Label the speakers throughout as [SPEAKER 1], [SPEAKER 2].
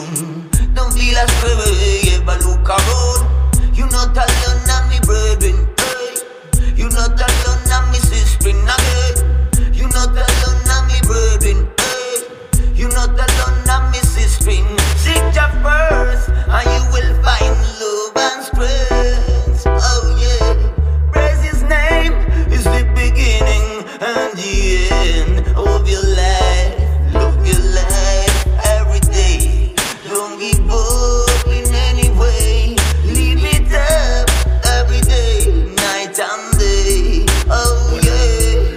[SPEAKER 1] Don't feel a scribble, ever look around. You not alone, I'm me brethren. Hey. You not alone, I'm me sister again. You not alone, I'm me brethren. Hey. You not alone, I'm me sister. Seek your first, and you will find love and strength. Oh yeah, praise His name is the beginning and the end of your life. Love your life every day. Don't give up in any way. Live it up every day, night and day. Oh yeah.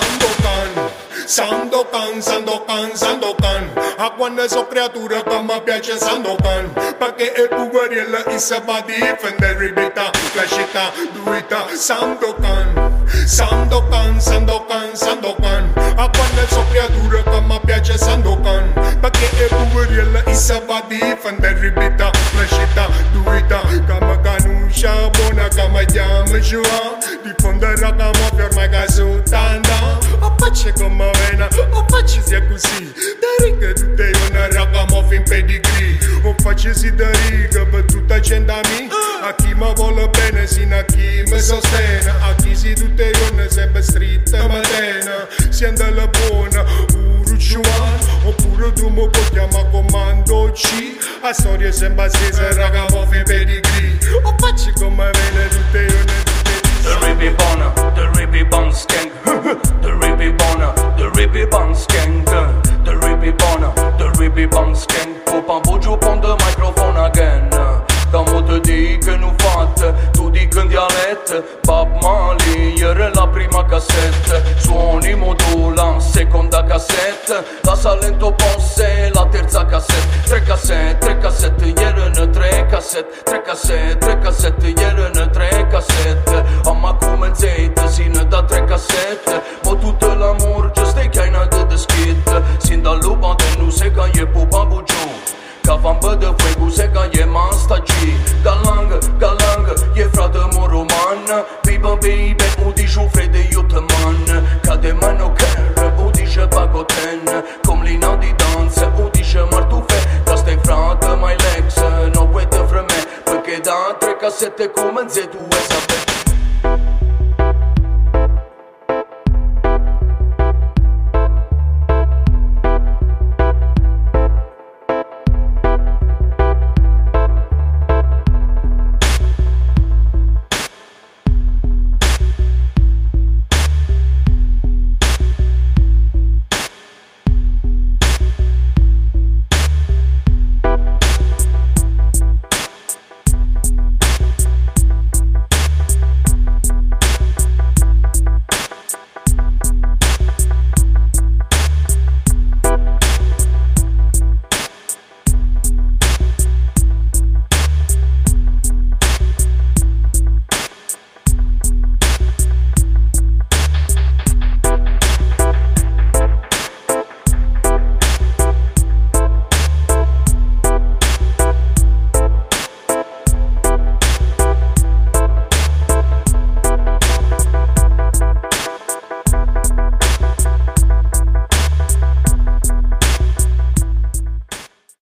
[SPEAKER 2] Sandokan, Sandokan, Sandokan. Quando so creatura che mi piace Sandokan, perché è pugariella e se va di difendere ribita, clascita, duita. Sandokan, Sandokan, Sandokan, Sandokan. Quando so creatura che mi piace Sandokan, perché è pugariella e se va di difendere ribita, clascita, duita. Kama canuscia buona, kama chiama giua, diffondere kama ferma che soltanto. Faccia come vena, o faccia sia così. Da riga tutte una raga muove in pedigree. O faccia si da riga per tutta gente a me. A chi mi vuole bene, sino a chi mi sostiene. A chi si tutte una sempre stretta mattina. Si andala buona, urucciuan. Oppure tu mi puoi chiamare comando C. A storia sempre stessa, raga muove in pedigree. O faccia come vena, tutte una.
[SPEAKER 3] The Ribby Bonner, the Ribby Bounce Gang. The Ribby Bonner, the Ribby Bounce Gang. The Ribby Bonner, the Ribby Bounce Gang. Copa Bugiu pon the microphone again. Cam o te dic nu fată, tu dic în dialect. Bob Marley era la prima cassette. Suoni modula, seconda cassette. La Salento Ponce, la terza cassette. Tre cassette, erano tre cassette. Tre cassette, erano tre cassette. Am acum înțeit, țină da tre cassette. Po tutto l'amor, ce stai che hai nada de schit. Sin da lupa de nu se ca e pupa bugiu. Ca vam de fuego se ca e mastaci. Galangă, e frată mo roman. Baby, udishu frede iutaman. Ca de mano care, udishe bagoten. Cum lina di danță, udishe martufe. Ca stai frată mai lex, no uite vreme. Perché da tre cassette come nzetu